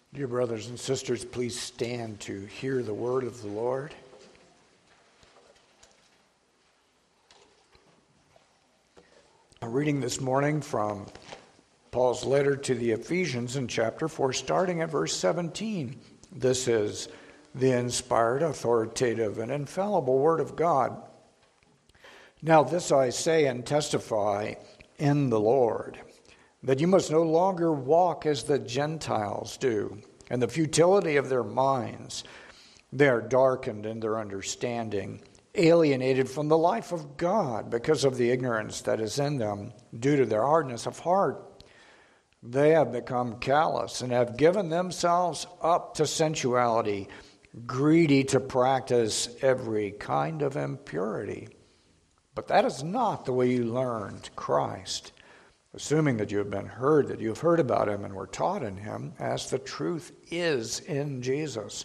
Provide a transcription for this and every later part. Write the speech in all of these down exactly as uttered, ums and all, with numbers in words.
Dear brothers and sisters, please stand to hear the word of the Lord. A reading this morning from Paul's letter to the Ephesians in chapter four, starting at verse seventeen. This is the inspired, authoritative, and infallible word of God. Now this I say and testify in the Lord, that you must no longer walk as the Gentiles do, in the futility of their minds. They are darkened in their understanding, alienated from the life of God because of the ignorance that is in them due to their hardness of heart. They have become callous and have given themselves up to sensuality, greedy to practice every kind of impurity. But that is not the way you learned Christ, assuming that you have been heard, that you have heard about him and were taught in him, as the truth is in Jesus,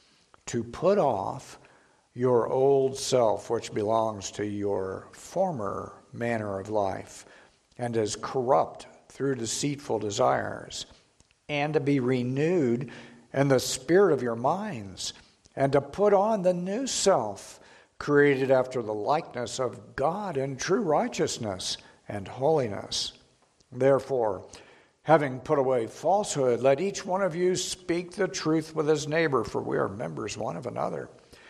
to put off your old self, which belongs to your former manner of life, and is corrupt through deceitful desires, and to be renewed in the spirit of your minds, and to put on the new self, created after the likeness of God in true righteousness and holiness. Therefore, having put away falsehood, let each one of you speak the truth with his neighbor, for we are members one of another.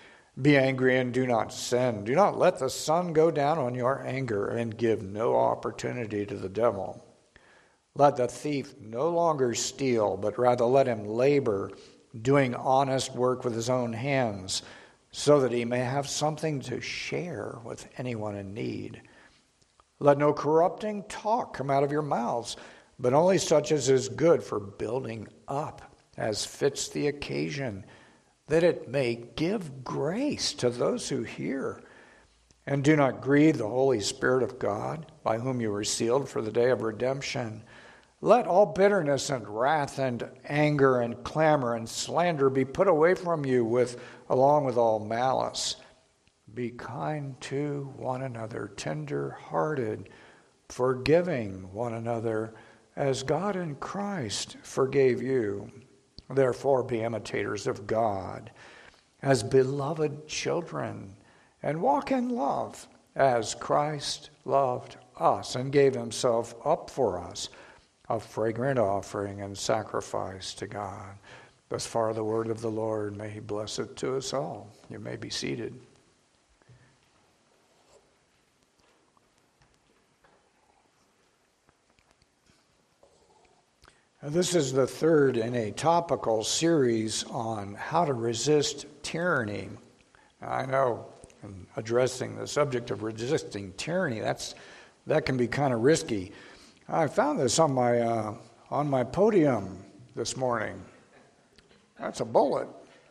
Be angry and do not sin. Do not let the sun go down on your anger, and give no opportunity to the devil. Let the thief no longer steal, but rather let him labor, doing honest work with his own hands, so that he may have something to share with anyone in need. Let no corrupting talk come out of your mouths, but only such as is good for building up, as fits the occasion, that it may give grace to those who hear. And do not grieve the Holy Spirit of God, by whom you were sealed for the day of redemption. Let all bitterness and wrath and anger and clamor and slander be put away from you, with along with all malice. Be kind to one another, tender-hearted, forgiving one another, as God in Christ forgave you. Therefore be imitators of God, as beloved children, and walk in love, as Christ loved us and gave himself up for us, a fragrant offering and sacrifice to God. Thus far the word of the Lord. May he bless it to us all. You may be seated. This is the third in a topical series on how to resist tyranny. I know in addressing the subject of resisting tyranny, that's that can be kind of risky. I found this on my uh, on my podium this morning. That's a bullet.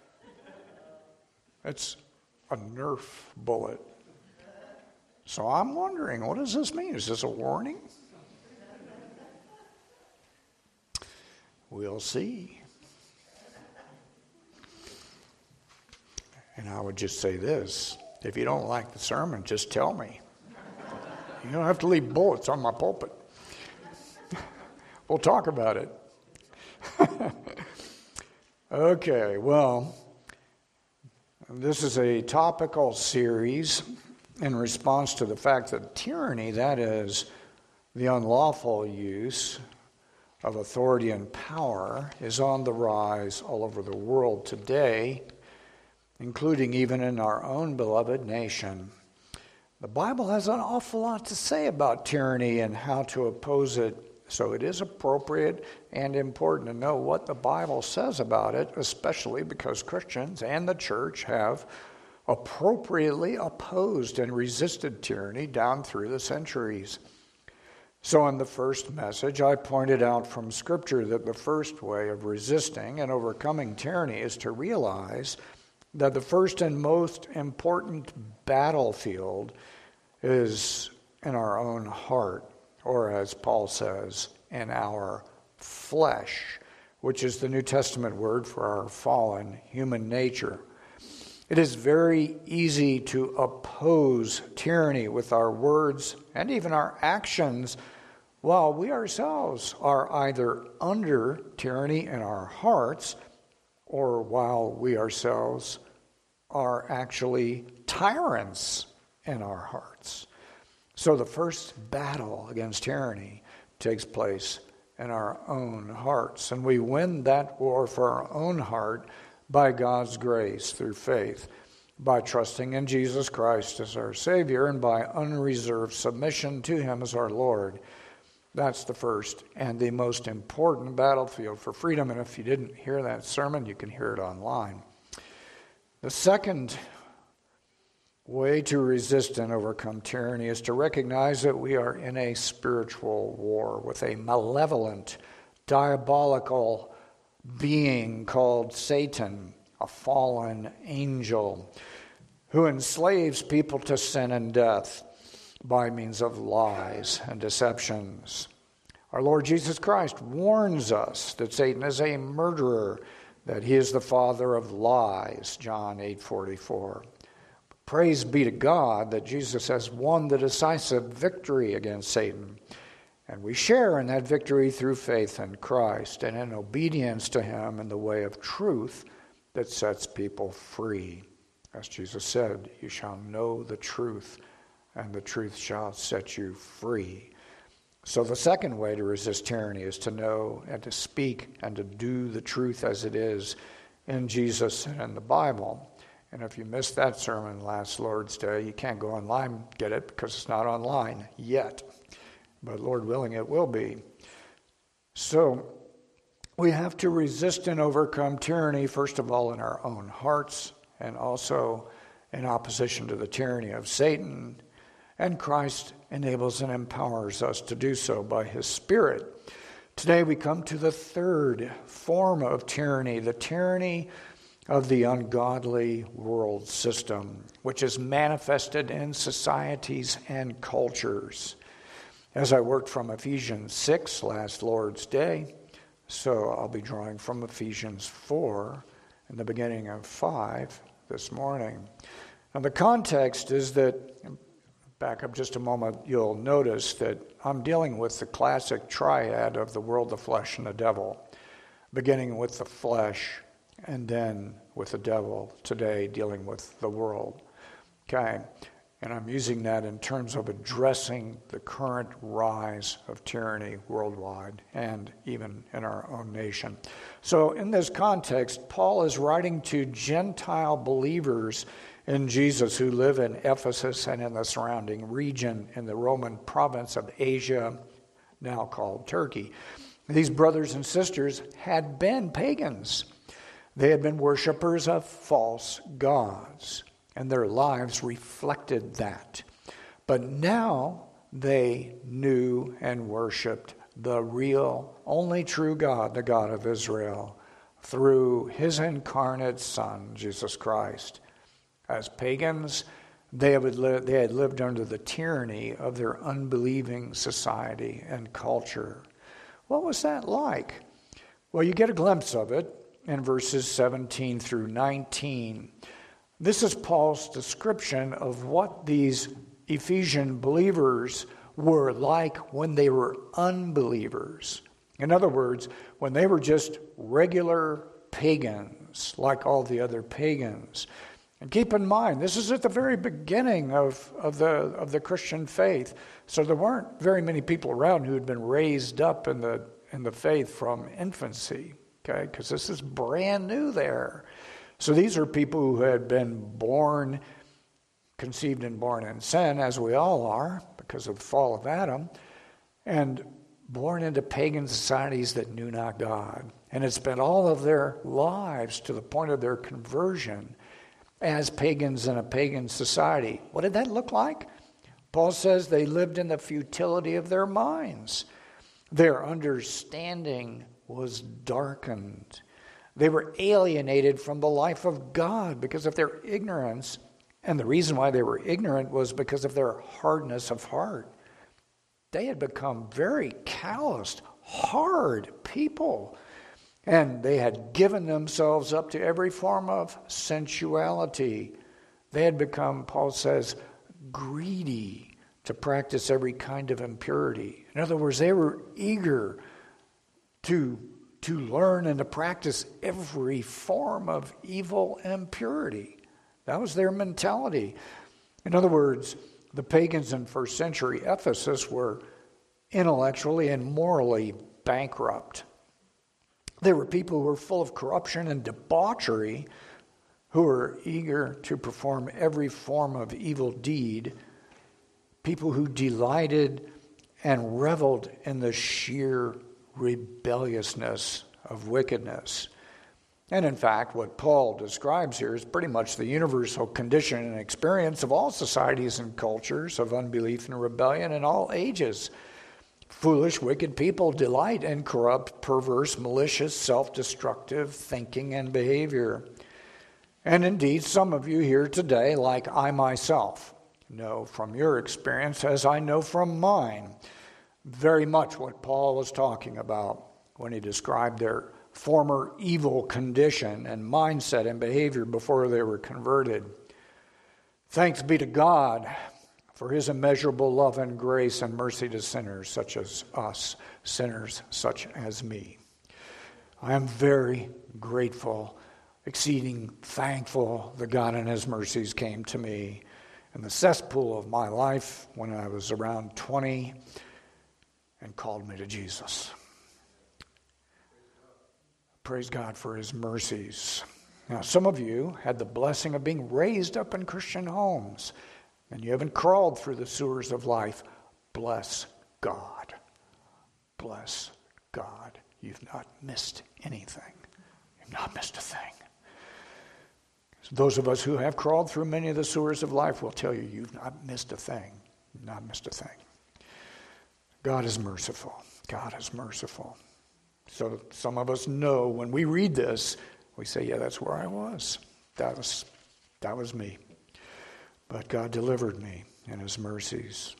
It's a Nerf bullet. So I'm wondering, what does this mean? Is this a warning? We'll see. And I would just say this: if you don't like the sermon, just tell me. You don't have to leave bullets on my pulpit. We'll talk about it. Okay, well, this is a topical series in response to the fact that tyranny, that is, the unlawful use of authority and power, is on the rise all over the world today, including even in our own beloved nation. The Bible has an awful lot to say about tyranny and how to oppose it, so it is appropriate and important to know what the Bible says about it, especially because Christians and the church have appropriately opposed and resisted tyranny down through the centuries. So in the first message, I pointed out from Scripture that the first way of resisting and overcoming tyranny is to realize that the first and most important battlefield is in our own heart, or as Paul says, in our flesh, which is the New Testament word for our fallen human nature. It is very easy to oppose tyranny with our words and even our actions while we ourselves are either under tyranny in our hearts, or while we ourselves are actually tyrants in our hearts. So the first battle against tyranny takes place in our own hearts, and we win that war for our own heart by God's grace through faith, by trusting in Jesus Christ as our Savior, and by unreserved submission to Him as our Lord. That's the first and the most important battlefield for freedom. And if you didn't hear that sermon, you can hear it online. The second way to resist and overcome tyranny is to recognize that we are in a spiritual war with a malevolent, diabolical being called Satan, a fallen angel, who enslaves people to sin and death by means of lies and deceptions. Our Lord Jesus Christ warns us that Satan is a murderer, that he is the father of lies, John eight forty-four. Praise be to God that Jesus has won the decisive victory against Satan, and we share in that victory through faith in Christ and in obedience to Him in the way of truth that sets people free. As Jesus said, you shall know the truth, and the truth shall set you free. So the second way to resist tyranny is to know and to speak and to do the truth as it is in Jesus and in the Bible. And if you missed that sermon last Lord's Day, you can't go online and get it because it's not online yet. But Lord willing, it will be. So we have to resist and overcome tyranny, first of all, in our own hearts, and also in opposition to the tyranny of Satan. And Christ enables and empowers us to do so by His Spirit. Today we come to the third form of tyranny, the tyranny of the ungodly world system, which is manifested in societies and cultures. As I worked from Ephesians six last Lord's Day, so I'll be drawing from Ephesians four in the beginning of five this morning. Now the context is that, back up just a moment, you'll notice that I'm dealing with the classic triad of the world, the flesh, and the devil, beginning with the flesh and then with the devil, today dealing with the world. Okay, and I'm using that in terms of addressing the current rise of tyranny worldwide and even in our own nation. So in this context, Paul is writing to Gentile believers in Jesus who live in Ephesus and in the surrounding region in the Roman province of Asia, now called Turkey. These brothers and sisters had been pagans. They had been worshipers of false gods, and their lives reflected that. But now they knew and worshiped the real, only true God, the God of Israel, through His incarnate Son, Jesus Christ. As pagans, they had, lived, they had lived under the tyranny of their unbelieving society and culture. What was that like? Well, you get a glimpse of it in verses seventeen through nineteen. This is Paul's description of what these Ephesian believers were like when they were unbelievers. In other words, when they were just regular pagans, like all the other pagans. And keep in mind, this is at the very beginning of, of the of the Christian faith. So there weren't very many people around who had been raised up in the in the faith from infancy, okay? Because this is brand new there. So these are people who had been born, conceived and born in sin, as we all are, because of the fall of Adam, and born into pagan societies that knew not God, and had spent all of their lives to the point of their conversion as pagans in a pagan society. What did that look like? Paul says they lived in the futility of their minds. Their understanding was darkened. They were alienated from the life of God because of their ignorance. And the reason why they were ignorant was because of their hardness of heart. They had become very calloused, hard people. And they had given themselves up to every form of sensuality. They had become, Paul says, greedy to practice every kind of impurity. In other words, they were eager to, to learn and to practice every form of evil and impurity. That was their mentality. In other words, the pagans in first century Ephesus were intellectually and morally bankrupt. They were people who were full of corruption and debauchery, who were eager to perform every form of evil deed, people who delighted and reveled in the sheer rebelliousness of wickedness. And in fact, what Paul describes here is pretty much the universal condition and experience of all societies and cultures of unbelief and rebellion in all ages. Foolish, wicked people delight in corrupt, perverse, malicious, self-destructive thinking and behavior. And indeed, some of you here today, like I myself, know from your experience, as I know from mine, very much what Paul was talking about when he described their former evil condition and mindset and behavior before they were converted. Thanks be to God for his immeasurable love and grace and mercy to sinners such as us, sinners such as me. I am very grateful, exceeding thankful that God and his mercies came to me in the cesspool of my life when I was around twenty and called me to Jesus. Praise God for his mercies. Now, some of you had the blessing of being raised up in Christian homes, and you haven't crawled through the sewers of life. Bless God. Bless God. You've not missed anything. You've not missed a thing. Those of us who have crawled through many of the sewers of life will tell you, you've not missed a thing. You've not missed a thing. God is merciful. God is merciful. So some of us know when we read this, we say, yeah, that's where I was. That was, that was me. But God delivered me in his mercies.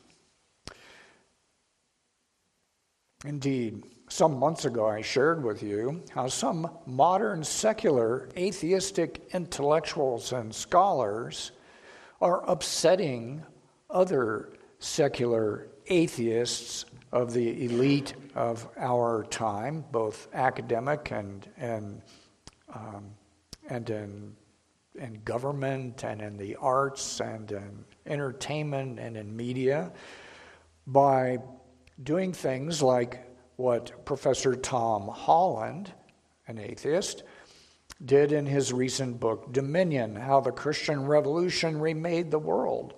Indeed, some months ago I shared with you how some modern secular atheistic intellectuals and scholars are upsetting other secular atheists of the elite of our time, both academic and and um, and in in government and in the arts and in entertainment and in media, by doing things like what Professor Tom Holland, an atheist, did in his recent book Dominion: How the Christian Revolution Remade the World.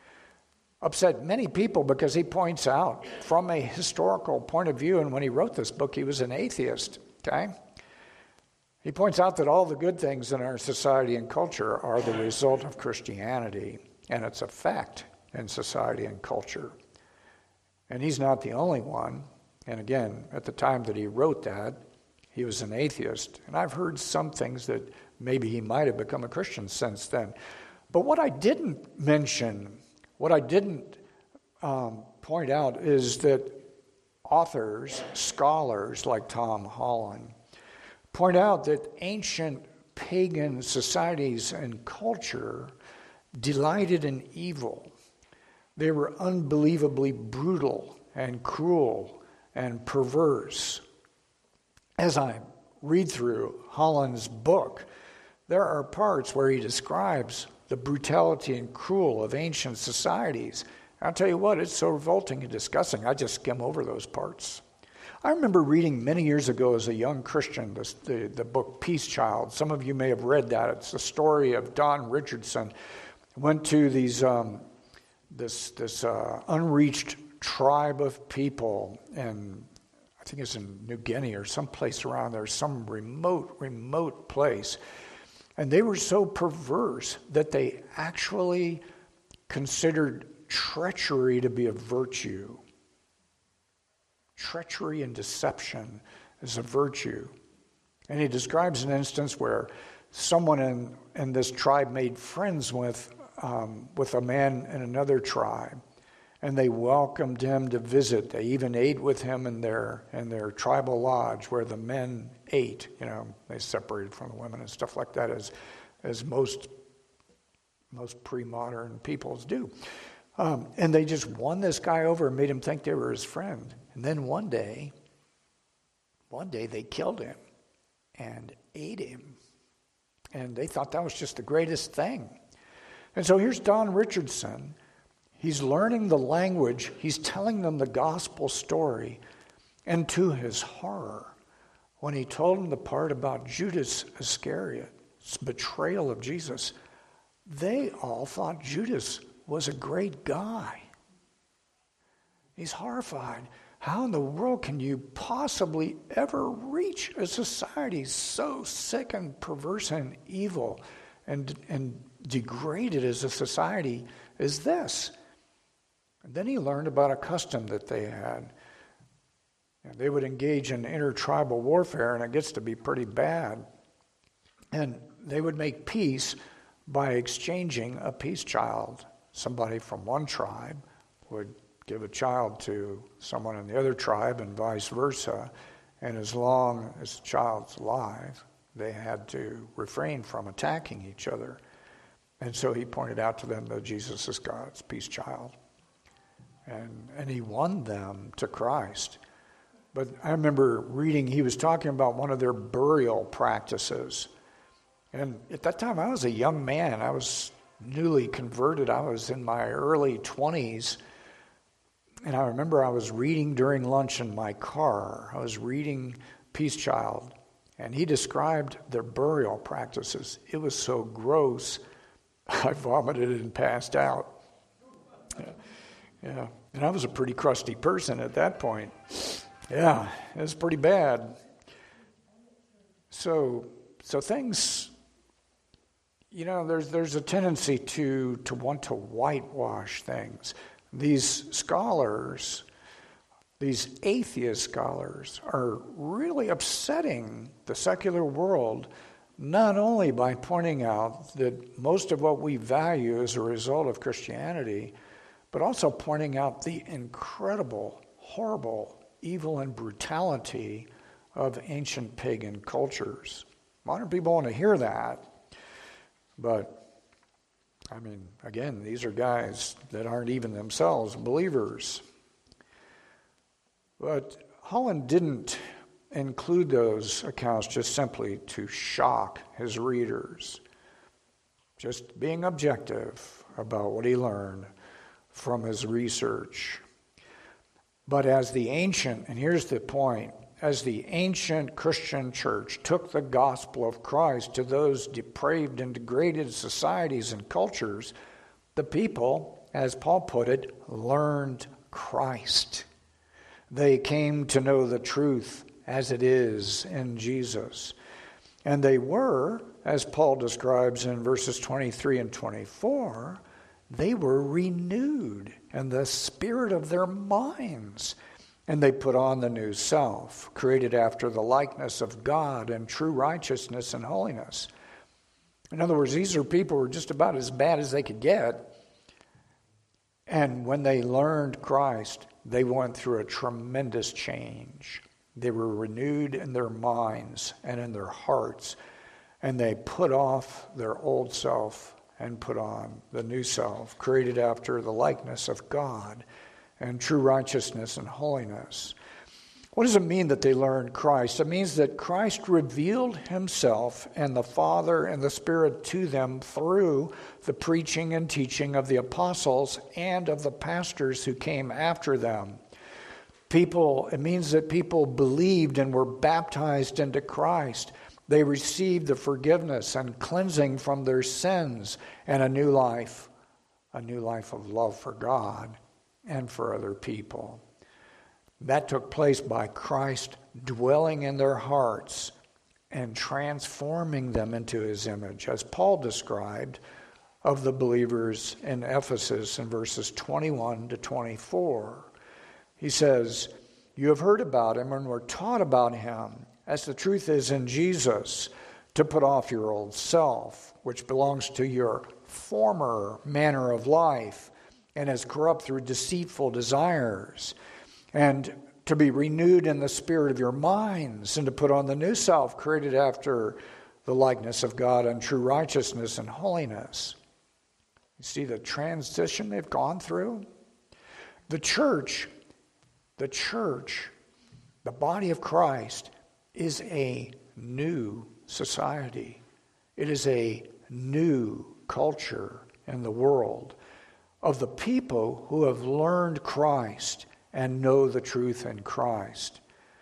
Upset many people because he points out from a historical point of view, and when he wrote this book, he was an atheist, okay? He points out that all the good things in our society and culture are the result of Christianity and its effect in society and culture. And he's not the only one. And again, at the time that he wrote that, he was an atheist. And I've heard some things that maybe he might have become a Christian since then. But what I didn't mention What I didn't um, point out is that authors, scholars like Tom Holland, point out that ancient pagan societies and culture delighted in evil. They were unbelievably brutal and cruel and perverse. As I read through Holland's book, there are parts where he describes the brutality and cruel of ancient societies. I'll tell you what, it's so revolting and disgusting, I just skim over those parts. I remember reading many years ago as a young Christian the, the, the book Peace Child. Some of you may have read that. It's the story of Don Richardson. Went to these um, this this uh, unreached tribe of people, and I think it's in New Guinea or someplace around there, some remote, remote place. And they were so perverse that they actually considered treachery to be a virtue. Treachery and deception is a virtue. And he describes an instance where someone in, in this tribe made friends with, um, with a man in another tribe. And they welcomed him to visit. They even ate with him in their in their tribal lodge where the men ate. You know, they separated from the women and stuff like that, as as most most pre-modern peoples do. Um, and they just won this guy over and made him think they were his friend. And then one day, one day they killed him and ate him. And they thought that was just the greatest thing. And so here's Don Richardson. He's learning the language. He's telling them the gospel story. And to his horror, when he told them the part about Judas Iscariot's betrayal of Jesus, they all thought Judas was a great guy. He's horrified. How in the world can you possibly ever reach a society so sick and perverse and evil and, and degraded as a society as this? And then he learned about a custom that they had. And they would engage in intertribal warfare, and it gets to be pretty bad. And they would make peace by exchanging a peace child. Somebody from one tribe would give a child to someone in the other tribe and vice versa. And as long as the child's alive, they had to refrain from attacking each other. And so he pointed out to them that Jesus is God's peace child. And, and he won them to Christ. But I remember reading, he was talking about one of their burial practices. And at that time, I was a young man. I was newly converted. I was in my early twenties. And I remember I was reading during lunch in my car. I was reading Peace Child. And he described their burial practices. It was so gross, I vomited and passed out. Yeah. yeah. And I was a pretty crusty person at that point. Yeah, it was pretty bad. So, so things, you know, there's there's a tendency to to want to whitewash things. These scholars, these atheist scholars, are really upsetting the secular world, not only by pointing out that most of what we value is a result of Christianity, but also pointing out the incredible, horrible evil and brutality of ancient pagan cultures. Modern people want to hear that, but I mean, again, these are guys that aren't even themselves believers. But Holland didn't include those accounts just simply to shock his readers, just being objective about what he learned from his research. But as the ancient, and here's the point, as the ancient Christian church took the gospel of Christ to those depraved and degraded societies and cultures, the people, as Paul put it, learned Christ. They came to know the truth as it is in Jesus. And they were, as Paul describes in verses twenty-three and twenty-four, they were renewed in the spirit of their minds. And they put on the new self, created after the likeness of God in true righteousness and holiness. In other words, these are people who were just about as bad as they could get. And when they learned Christ, they went through a tremendous change. They were renewed in their minds and in their hearts. And they put off their old self and put on the new self, created after the likeness of God and true righteousness and holiness. What does it mean that they learned Christ? It means that Christ revealed himself and the Father and the Spirit to them through the preaching and teaching of the apostles and of the pastors who came after them. People, it means that people believed and were baptized into Christ. They received the forgiveness and cleansing from their sins and a new life, a new life of love for God and for other people. That took place by Christ dwelling in their hearts and transforming them into his image, as Paul described of the believers in Ephesus in verses twenty-one to twenty-four. He says, "You have heard about him and were taught about him, as the truth is in Jesus, to put off your old self, which belongs to your former manner of life and is corrupt through deceitful desires, and to be renewed in the spirit of your minds, and to put on the new self, created after the likeness of God in true righteousness and holiness." You see the transition they've gone through? The church, The church, the body of Christ, is a new society. It is a new culture in the world of the people who have learned Christ and know the truth in Christ,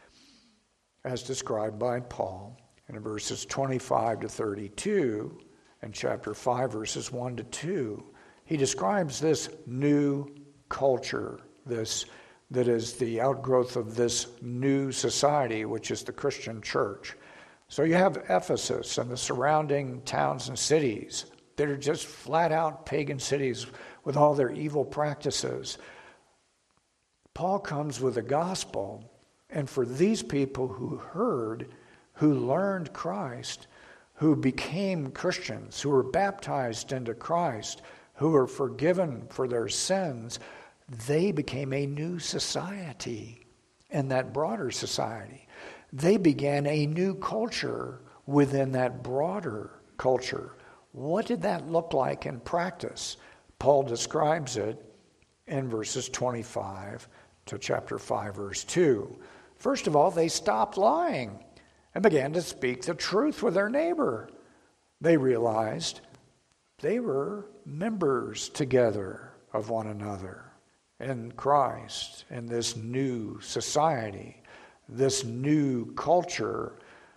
as described by Paul in verses twenty-five to thirty-two and chapter five, verses one to two. He describes this new culture, this that is the outgrowth of this new society, which is the Christian church. So you have Ephesus and the surrounding towns and cities that are just flat out pagan cities with all their evil practices. Paul comes with the gospel, and for these people who heard, who learned Christ, who became Christians, who were baptized into Christ, who were forgiven for their sins, they became a new society in that broader society. They began a new culture within that broader culture. What did that look like in practice? Paul describes it in verses twenty-five to chapter five, verse two. First of all, they stopped lying and began to speak the truth with their neighbor. They realized they were members together of one another in Christ, in this new society, this new culture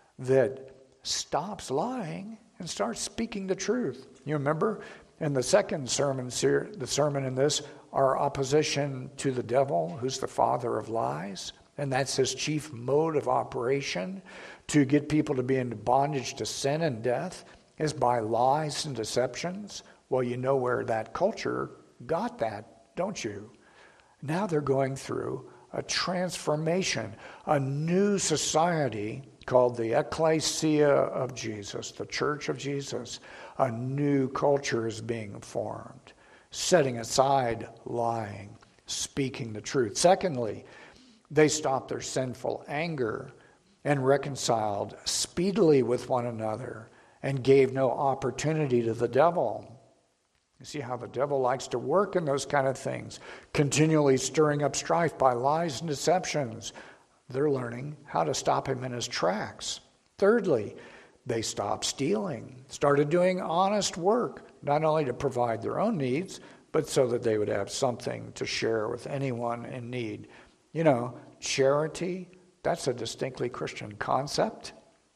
that stops lying and starts speaking the truth. You remember in the second sermon, the sermon in this, our opposition to the devil, who's the father of lies, and that's his chief mode of operation, to get people to be in bondage to sin and death, is by lies and deceptions. Well, you know where that culture got that, don't you? Now they're going through a transformation, a new society called the Ecclesia of Jesus, the Church of Jesus. A new culture is being formed, setting aside lying, speaking the truth. Secondly, they stopped their sinful anger and reconciled speedily with one another and gave no opportunity to the devil. You see how the devil likes to work in those kind of things, continually stirring up strife by lies and deceptions. They're learning how to stop him in his tracks. Thirdly, they stopped stealing, started doing honest work, not only to provide their own needs, but so that they would have something to share with anyone in need. You know, charity, that's a distinctly Christian concept.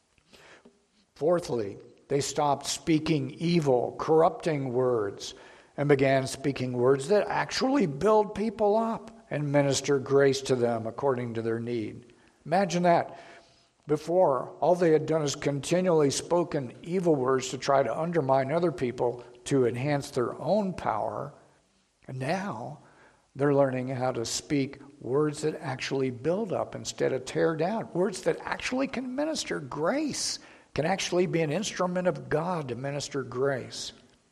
Fourthly, they stopped speaking evil, corrupting words, and began speaking words that actually build people up and minister grace to them according to their need. Imagine that. Before, all they had done is continually spoken evil words to try to undermine other people to enhance their own power. And now they're learning how to speak words that actually build up instead of tear down, words that actually can minister grace, can actually be an instrument of God to minister grace.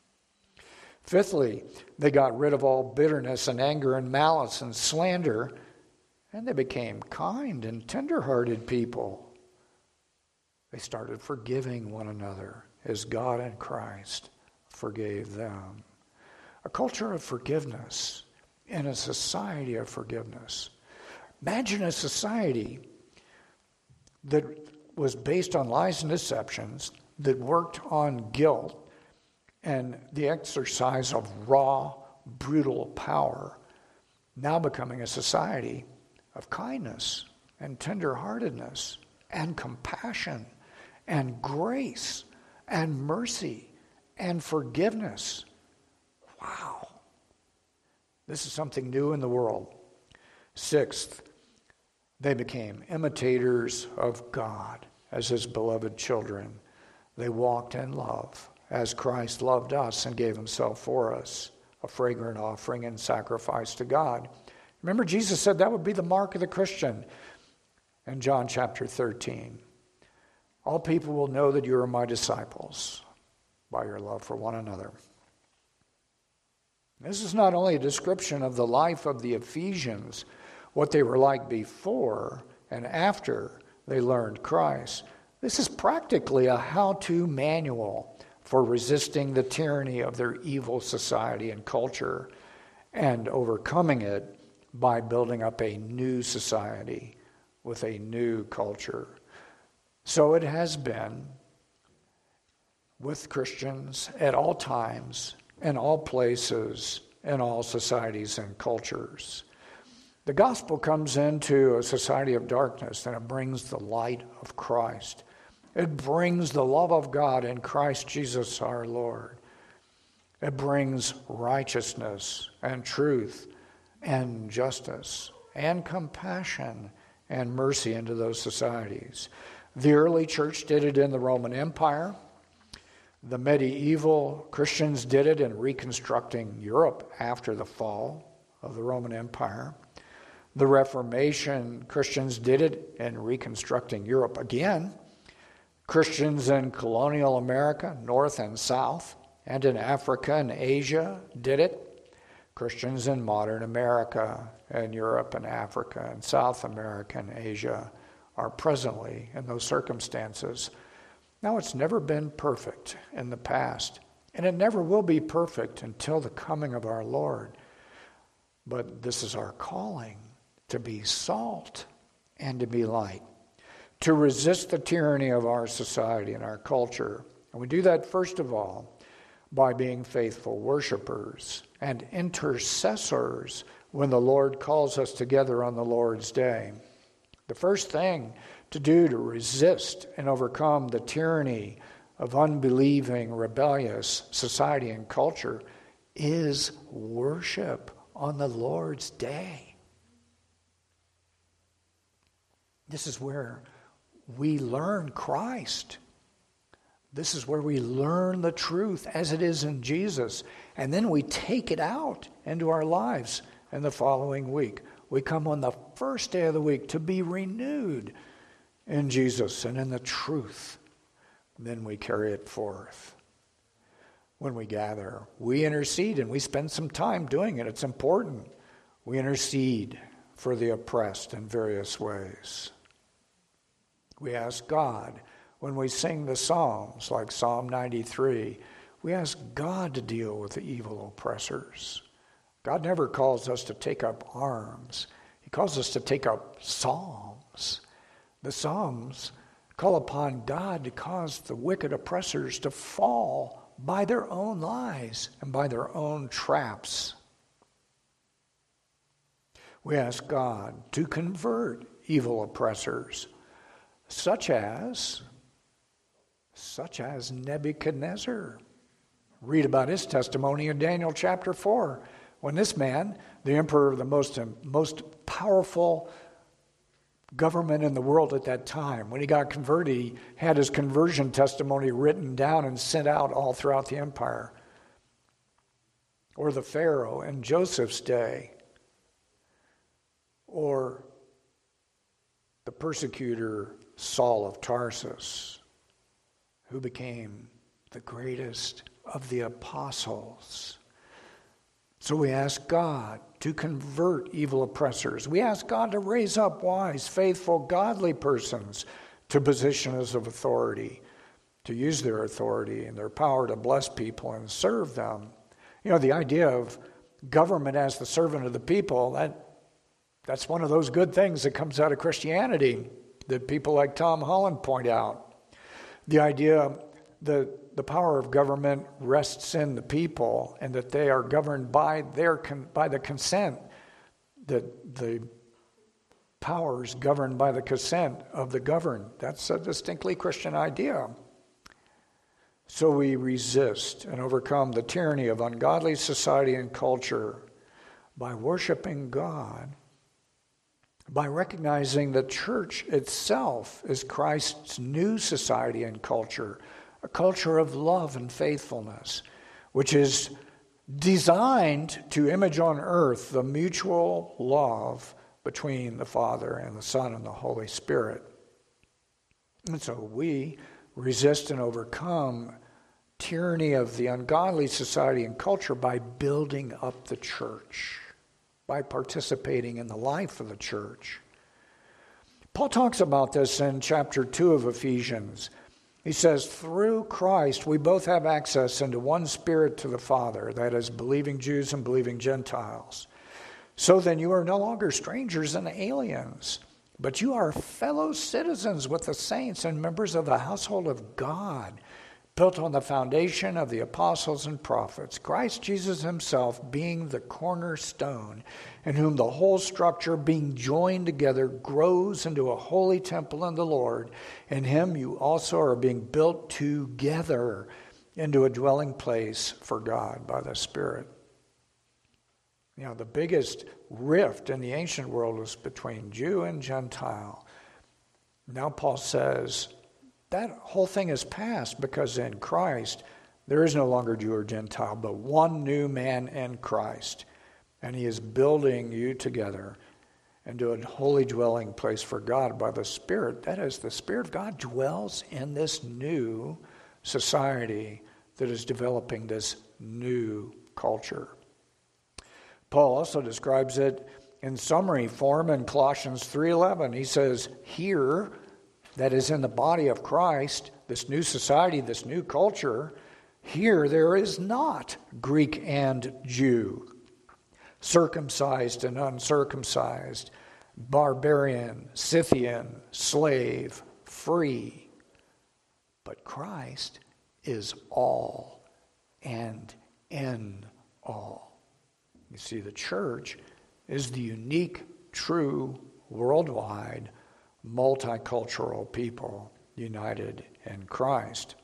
Fifthly, they got rid of all bitterness and anger and malice and slander, and they became kind and tender-hearted people. They started forgiving one another as God in Christ forgave them. A culture of forgiveness and a society of forgiveness. Imagine a society that was based on lies and deceptions, that worked on guilt and the exercise of raw, brutal power, now becoming a society of kindness and tenderheartedness and compassion and grace and mercy and forgiveness. Wow. This is something new in the world. Sixth, they became imitators of God as his beloved children. They walked in love as Christ loved us and gave himself for us, a fragrant offering and sacrifice to God. Remember, Jesus said that would be the mark of the Christian in John chapter thirteen. All people will know that you are my disciples by your love for one another. This is not only a description of the life of the Ephesians, what they were like before and after they learned Christ. This is practically a how-to manual for resisting the tyranny of their evil society and culture and overcoming it by building up a new society with a new culture. So it has been with Christians at all times, in all places, in all societies and cultures. The gospel comes into a society of darkness and it brings the light of Christ. It brings the love of God in Christ Jesus our Lord. It brings righteousness and truth and justice and compassion and mercy into those societies. The early church did it in the Roman Empire. The medieval Christians did it in reconstructing Europe after the fall of the Roman Empire. The Reformation Christians did it in reconstructing Europe again. Christians in colonial America, North and South, and in Africa and Asia did it. Christians in modern America and Europe and Africa and South America and Asia are presently in those circumstances. Now, it's never been perfect in the past, and it never will be perfect until the coming of our Lord. But this is our calling, to be salt and to be light, to resist the tyranny of our society and our culture. And we do that, first of all, by being faithful worshipers and intercessors when the Lord calls us together on the Lord's day. The first thing to do to resist and overcome the tyranny of unbelieving, rebellious society and culture is worship on the Lord's day. This is where we learn Christ. This is where we learn the truth as it is in Jesus. And then we take it out into our lives in the following week. We come on the first day of the week to be renewed in Jesus and in the truth. Then we carry it forth. When we gather, we intercede, and we spend some time doing it. It's important. We intercede for the oppressed in various ways. We ask God, when we sing the Psalms, like Psalm ninety-three, we ask God to deal with the evil oppressors. God never calls us to take up arms. He calls us to take up psalms. The Psalms call upon God to cause the wicked oppressors to fall by their own lies and by their own traps. We ask God to convert evil oppressors, such as, such as Nebuchadnezzar. Read about his testimony in Daniel chapter four, when this man, the emperor of the most, most powerful government in the world at that time, when he got converted, he had his conversion testimony written down and sent out all throughout the empire. Or the Pharaoh in Joseph's day. Or the persecutor Saul of Tarsus, who became the greatest of the apostles. So we ask God to convert evil oppressors. We ask God to raise up wise, faithful, godly persons to positions of authority, to use their authority and their power to bless people and serve them. You know, the idea of government as the servant of the people, that that's one of those good things that comes out of Christianity that people like Tom Holland point out. The idea that the power of government rests in the people and that they are governed by their by the consent, that the powers governed by the consent of the governed. That's a distinctly Christian idea. So we resist and overcome the tyranny of ungodly society and culture by worshiping God, by recognizing the church itself is Christ's new society and culture, a culture of love and faithfulness, which is designed to image on earth the mutual love between the Father and the Son and the Holy Spirit. And so we resist and overcome tyranny of the ungodly society and culture by building up the church, by participating in the life of the church. Paul talks about this in chapter two of Ephesians. He says, through Christ we both have access into one Spirit to the Father, that is, believing Jews and believing Gentiles. So then you are no longer strangers and aliens, but you are fellow citizens with the saints and members of the household of God, built on the foundation of the apostles and prophets, Christ Jesus himself being the cornerstone, in whom the whole structure being joined together grows into a holy temple in the Lord. In him you also are being built together into a dwelling place for God by the Spirit. You know, the biggest rift in the ancient world was between Jew and Gentile. Now Paul says, that whole thing is past, because in Christ there is no longer Jew or Gentile, but one new man in Christ. And he is building you together into a holy dwelling place for God by the Spirit. That is, the Spirit of God dwells in this new society that is developing this new culture. Paul also describes it in summary form in Colossians three eleven. He says, here, that is in the body of Christ, this new society, this new culture, here there is not Greek and Jew, circumcised and uncircumcised, barbarian, Scythian, slave, free. But Christ is all and in all. You see, the church is the unique, true, worldwide, multicultural people united in Christ.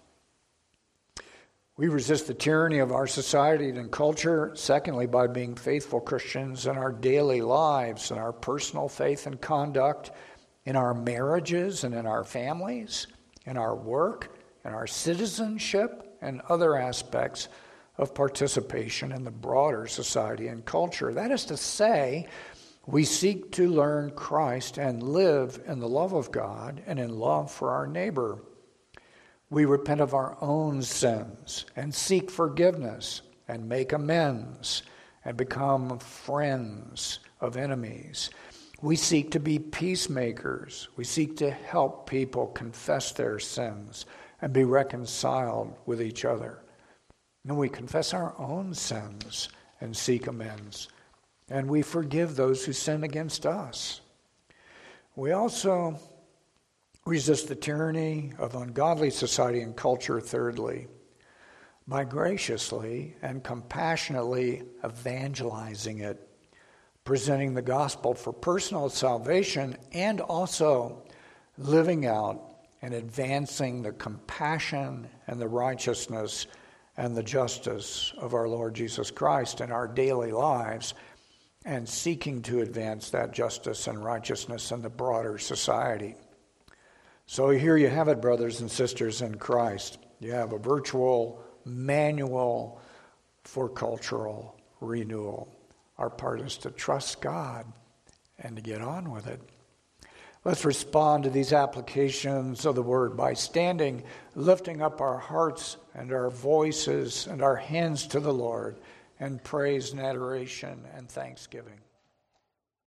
We resist the tyranny of our society and culture, secondly, by being faithful Christians in our daily lives, in our personal faith and conduct, in our marriages and in our families, in our work, in our citizenship, and other aspects of participation in the broader society and culture. That is to say, we seek to learn Christ and live in the love of God and in love for our neighbor. We repent of our own sins and seek forgiveness and make amends and become friends of enemies. We seek to be peacemakers. We seek to help people confess their sins and be reconciled with each other. And we confess our own sins and seek amends. And we forgive those who sin against us. We also resist the tyranny of ungodly society and culture, thirdly, by graciously and compassionately evangelizing it, presenting the gospel for personal salvation, and also living out and advancing the compassion and the righteousness and the justice of our Lord Jesus Christ in our daily lives, and seeking to advance that justice and righteousness in the broader society. So here you have it, brothers and sisters in Christ. You have a virtual manual for cultural renewal. Our part is to trust God and to get on with it. Let's respond to these applications of the word by standing, lifting up our hearts and our voices and our hands to the Lord in praise and adoration and thanksgiving.